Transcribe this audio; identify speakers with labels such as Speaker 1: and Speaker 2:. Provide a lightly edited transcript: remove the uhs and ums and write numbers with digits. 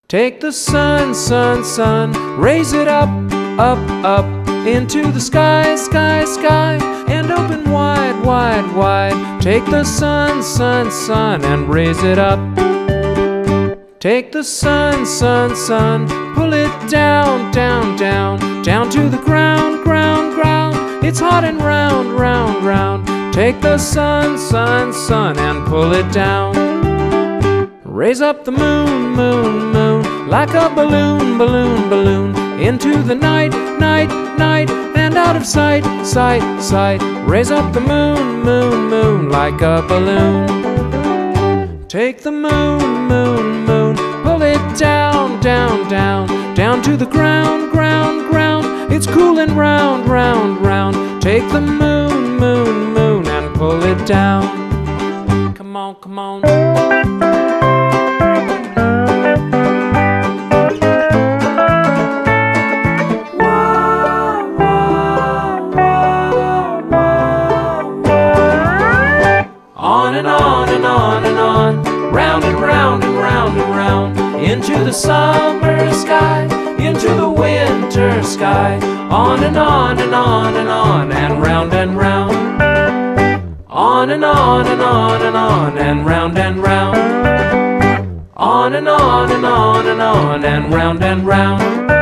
Speaker 1: Take the sun, sun, sun, raise it up, up, up, into the sky, sky, sky, and open wide, wide, wide. Take the sun, sun, sun, and raise it up. Take the sun, sun, sun, pull it down, down, down, down to the ground, ground, ground. It's hot and round, round, round. Take the sun, sun, sun, and pull it down. Raise up the moon, moon, moon, like a balloon, balloon, balloon, into the night, night, night, and out of sight, sight, sight. Raise up the moon, moon, moon, like a balloon. Take the moon, moon, moon, pull it down, down, down, down to the ground, ground, ground. It's cool and round, round, round. Take the moon, moon, moon, and pull it down. Come on, come on. On and on and on and on, round and round and round and round, into the summer sky, into the winter sky. On and on and on and on, and round and round. On and on and on and on, and round and round. On and on and on and on, and round and round.